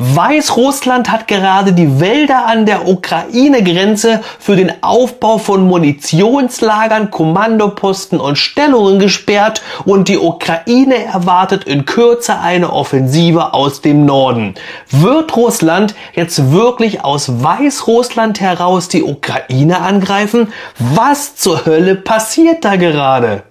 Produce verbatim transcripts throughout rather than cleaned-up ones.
Weißrussland hat gerade die Wälder an der Ukraine-Grenze für den Aufbau von Munitionslagern, Kommandoposten und Stellungen gesperrt und die Ukraine erwartet in Kürze eine Offensive aus dem Norden. Wird Russland jetzt wirklich aus Weißrussland heraus die Ukraine angreifen? Was zur Hölle passiert da gerade?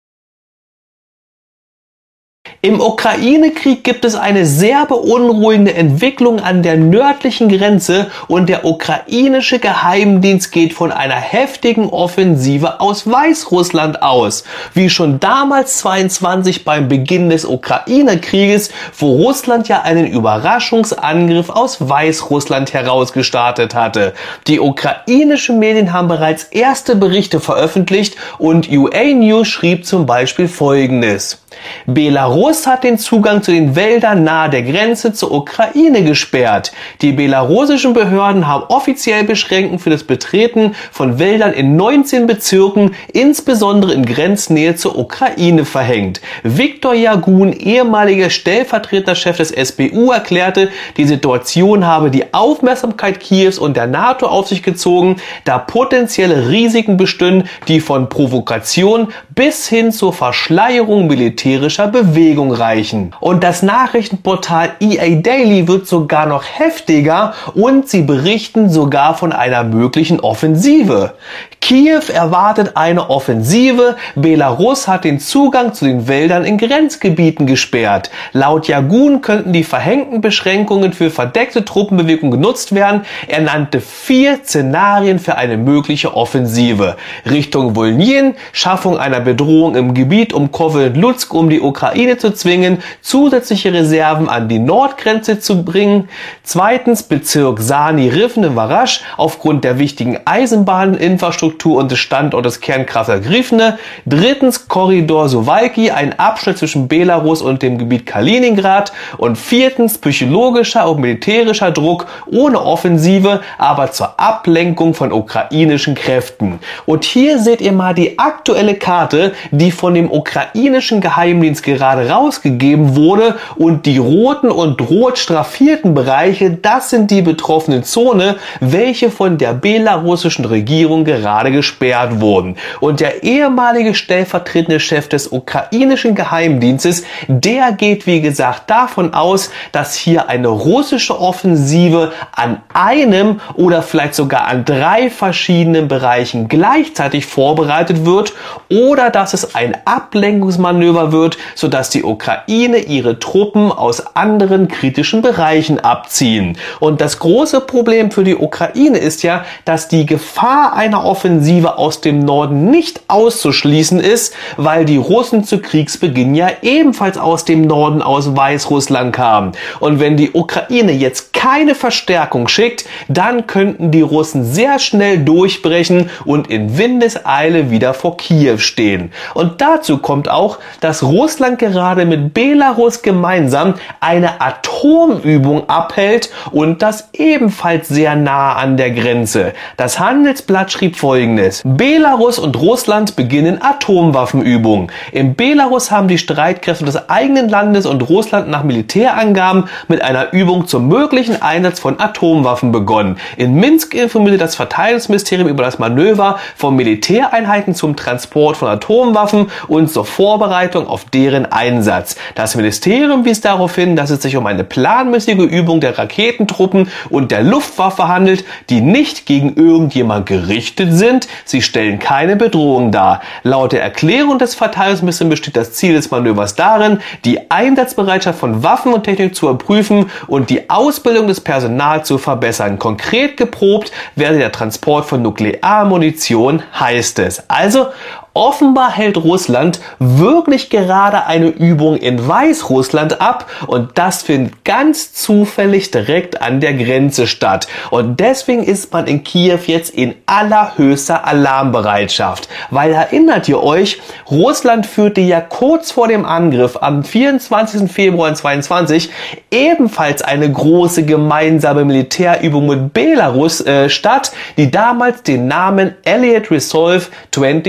Im Ukraine-Krieg gibt es eine sehr beunruhigende Entwicklung an der nördlichen Grenze und der ukrainische Geheimdienst geht von einer heftigen Offensive aus Weißrussland aus. Wie schon damals zweiundzwanzig beim Beginn des Ukraine-Krieges, wo Russland ja einen Überraschungsangriff aus Weißrussland heraus gestartet hatte. Die ukrainischen Medien haben bereits erste Berichte veröffentlicht und U A News schrieb zum Beispiel Folgendes: Belarus hat den Zugang zu den Wäldern nahe der Grenze zur Ukraine gesperrt. Die belarussischen Behörden haben offiziell Beschränkungen für das Betreten von Wäldern in neunzehn Bezirken, insbesondere in Grenznähe zur Ukraine, verhängt. Viktor Yagun, ehemaliger Stellvertreterchef des S B U, erklärte, die Situation habe die Aufmerksamkeit Kiews und der NATO auf sich gezogen, da potenzielle Risiken bestünden, die von Provokation bis hin zur Verschleierung militärischer Bewegung reichen. Und das Nachrichtenportal E A Daily wird sogar noch heftiger und sie berichten sogar von einer möglichen Offensive. Kiew erwartet eine Offensive, Belarus hat den Zugang zu den Wäldern in Grenzgebieten gesperrt. Laut Yagun könnten die verhängten Beschränkungen für verdeckte Truppenbewegungen genutzt werden. Er nannte vier Szenarien für eine mögliche Offensive. Richtung Volyn, Schaffung einer Bedrohung im Gebiet um Kowyl-Lutsk, um die Ukraine zu zwingen, zusätzliche Reserven an die Nordgrenze zu bringen. Zweitens Bezirk Sani-Rivne-Varasch aufgrund der wichtigen Eisenbahninfrastruktur und des Standortes Kernkraftwerk Rivne. Drittens Korridor Suwalki, ein Abschnitt zwischen Belarus und dem Gebiet Kaliningrad. Und viertens psychologischer und militärischer Druck ohne Offensive, aber zur Ablenkung von ukrainischen Kräften. Und hier seht ihr mal die aktuelle Karte, die von dem ukrainischen Geheimdienst gerade rausgegeben wurde, und die roten und rot straffierten Bereiche, das sind die betroffenen Zone, welche von der belarussischen Regierung gerade gesperrt wurden. Und der ehemalige stellvertretende Chef des ukrainischen Geheimdienstes, der geht wie gesagt davon aus, dass hier eine russische Offensive an einem oder vielleicht sogar an drei verschiedenen Bereichen gleichzeitig vorbereitet wird oder dass es ein Ablenkungsmanöver wird, sodass die Ukraine ihre Truppen aus anderen kritischen Bereichen abziehen. Und das große Problem für die Ukraine ist ja, dass die Gefahr einer Offensive aus dem Norden nicht auszuschließen ist, weil die Russen zu Kriegsbeginn ja ebenfalls aus dem Norden, aus Weißrussland kamen. Und wenn die Ukraine jetzt keine Verstärkung schickt, dann könnten die Russen sehr schnell durchbrechen und in Windeseile wieder vor Kiew stehen. Und dazu kommt auch, dass Russland gerade mit Belarus gemeinsam eine Atomübung abhält und das ebenfalls sehr nah an der Grenze. Das Handelsblatt schrieb Folgendes: Belarus und Russland beginnen Atomwaffenübungen. In Belarus haben die Streitkräfte des eigenen Landes und Russland nach Militärangaben mit einer Übung zum möglichen Einsatz von Atomwaffen begonnen. In Minsk informierte das Verteidigungsministerium über das Manöver von Militäreinheiten zum Transport von Atomwaffen und zur Vorbereitung auf deren Einsatz. Das Ministerium wies darauf hin, dass es sich um eine planmäßige Übung der Raketentruppen und der Luftwaffe handelt, die nicht gegen irgendjemand gerichtet sind. Sie stellen keine Bedrohung dar. Laut der Erklärung des Verteidigungsministeriums besteht das Ziel des Manövers darin, die Einsatzbereitschaft von Waffen und Technik zu überprüfen und die Ausbildung des Personals zu verbessern. Konkret geprobt werde der Transport von Nuklearmunition, heißt es. Also offenbar hält Russland wirklich gerade eine Übung in Weißrussland ab und das findet ganz zufällig direkt an der Grenze statt. Und deswegen ist man in Kiew jetzt in allerhöchster Alarmbereitschaft. Weil erinnert ihr euch, Russland führte ja kurz vor dem Angriff am vierundzwanzigsten Februar zweitausendzweiundzwanzig ebenfalls eine große gemeinsame Militärübung mit Belarus äh, statt, die damals den Namen Allied Resolve zwanzig zwanzig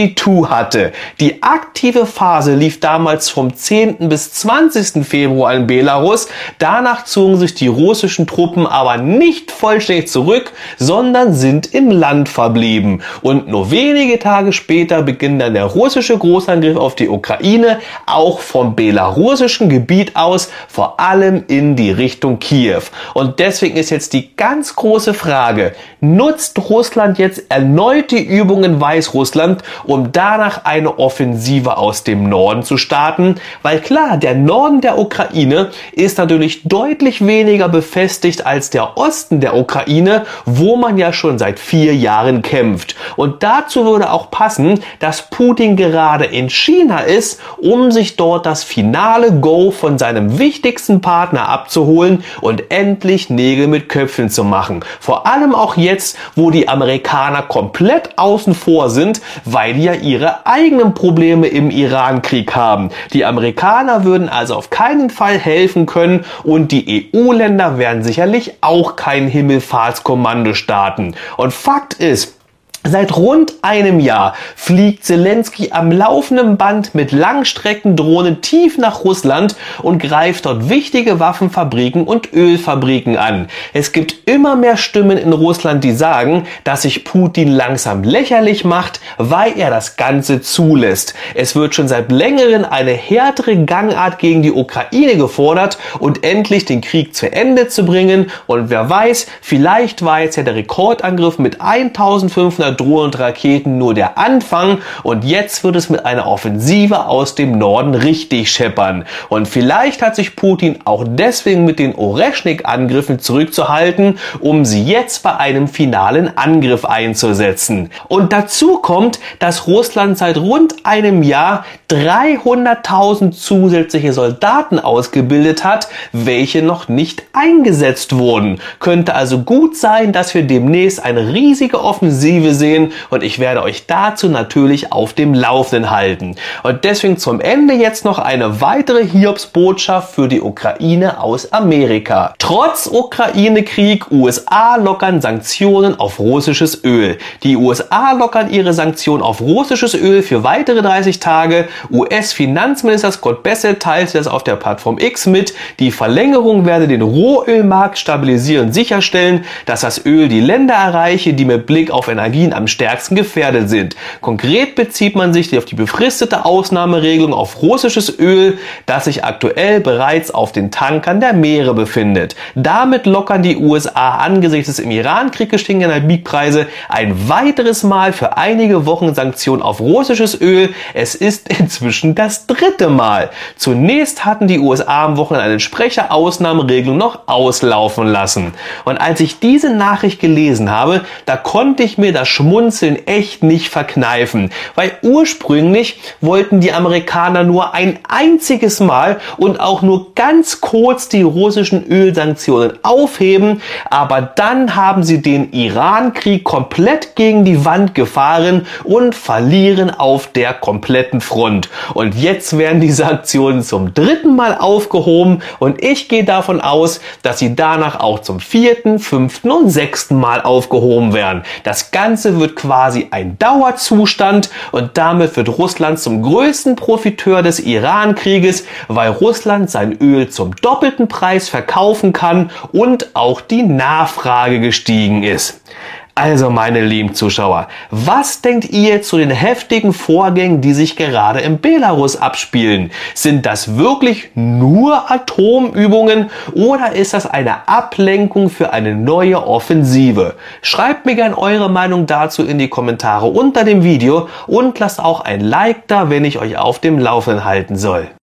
zweiundvierzig hatte. Die aktive Phase lief damals vom zehnten bis zwanzigsten Februar in Belarus. Danach zogen sich die russischen Truppen aber nicht vollständig zurück, sondern sind im Land verblieben. Und nur wenige Tage später beginnt dann der russische Großangriff auf die Ukraine, auch vom belarussischen Gebiet aus, vor allem in die Richtung Kiew. Und deswegen ist jetzt die ganz große Frage, nutzt Russland jetzt erneut die Übung in Weißrussland, um danach eine Offensive aus dem Norden zu starten? Weil klar, der Norden der Ukraine ist natürlich deutlich weniger befestigt als der Osten der Ukraine, wo man ja schon seit vier Jahren kämpft. Und dazu würde auch passen, dass Putin gerade in China ist, um sich dort das finale Go von seinem wichtigsten Partner abzuholen und endlich Nägel mit Köpfen zu machen. Vor allem auch jetzt, wo die Amerikaner komplett außen vor sind, weil die ja ihre eigenen Probleme im Irankrieg haben. Die Amerikaner würden also auf keinen Fall helfen können und die E U-Länder werden sicherlich auch kein Himmelfahrtskommando starten. Und Fakt ist, seit rund einem Jahr fliegt Zelensky am laufenden Band mit Langstreckendrohnen tief nach Russland und greift dort wichtige Waffenfabriken und Ölfabriken an. Es gibt immer mehr Stimmen in Russland, die sagen, dass sich Putin langsam lächerlich macht, weil er das Ganze zulässt. Es wird schon seit längerem eine härtere Gangart gegen die Ukraine gefordert und endlich den Krieg zu Ende zu bringen. Und wer weiß, vielleicht war jetzt ja der Rekordangriff mit eintausendfünfhundert Drohnen und Raketen nur der Anfang und jetzt wird es mit einer Offensive aus dem Norden richtig scheppern. Und vielleicht hat sich Putin auch deswegen mit den Oreschnik-Angriffen zurückzuhalten, um sie jetzt bei einem finalen Angriff einzusetzen. Und dazu kommt, dass Russland seit rund einem Jahr dreihunderttausend zusätzliche Soldaten ausgebildet hat, welche noch nicht eingesetzt wurden. Könnte also gut sein, dass wir demnächst eine riesige Offensive sehen und ich werde euch dazu natürlich auf dem Laufenden halten. Und deswegen zum Ende jetzt noch eine weitere Hiobsbotschaft für die Ukraine aus Amerika. Trotz Ukraine-Krieg, U S A lockern Sanktionen auf russisches Öl. Die U S A lockern ihre Sanktionen auf russisches Öl für weitere dreißig Tage. U S-Finanzminister Scott Bessent teilte das auf der Plattform X mit. Die Verlängerung werde den Rohölmarkt stabilisieren und sicherstellen, dass das Öl die Länder erreiche, die mit Blick auf Energien am stärksten gefährdet sind. Konkret bezieht man sich auf die befristete Ausnahmeregelung auf russisches Öl, das sich aktuell bereits auf den Tankern der Meere befindet. Damit lockern die U S A angesichts des im Iran-Krieg gestiegenen Energiepreise ein weiteres Mal für einige Wochen Sanktionen auf russisches Öl. Es ist inzwischen das dritte Mal. Zunächst hatten die U S A am Wochenende eine entsprechende Ausnahmeregelung noch auslaufen lassen. Und als ich diese Nachricht gelesen habe, da konnte ich mir das Schmunzeln echt nicht verkneifen, weil ursprünglich wollten die Amerikaner nur ein einziges Mal und auch nur ganz kurz die russischen Ölsanktionen aufheben, aber dann haben sie den Iran-Krieg komplett gegen die Wand gefahren und verlieren auf der kompletten Front. Und jetzt werden die Sanktionen zum dritten Mal aufgehoben und ich gehe davon aus, dass sie danach auch zum vierten, fünften und sechsten Mal aufgehoben werden. Das Ganze wird quasi ein Dauerzustand und damit wird Russland zum größten Profiteur des Iran-Krieges, weil Russland sein Öl zum doppelten Preis verkaufen kann und auch die Nachfrage gestiegen ist. Also meine lieben Zuschauer, was denkt ihr zu den heftigen Vorgängen, die sich gerade in Belarus abspielen? Sind das wirklich nur Atomübungen oder ist das eine Ablenkung für eine neue Offensive? Schreibt mir gerne eure Meinung dazu in die Kommentare unter dem Video und lasst auch ein Like da, wenn ich euch auf dem Laufenden halten soll.